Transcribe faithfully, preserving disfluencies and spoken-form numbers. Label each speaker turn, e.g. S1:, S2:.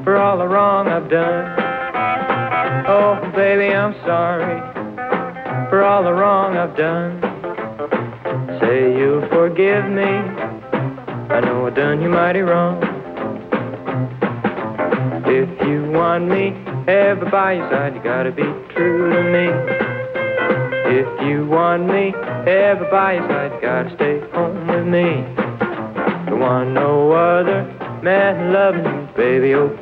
S1: for all the wrong I've done. Oh, baby, I'm sorry for all the wrong I've done. Say you'll forgive me, I know I've done you mighty wrong. If you want me ever by your side, you gotta be true to me. If you want me ever by your side, you gotta stay home with me. Don't want no other man loving you, baby, oh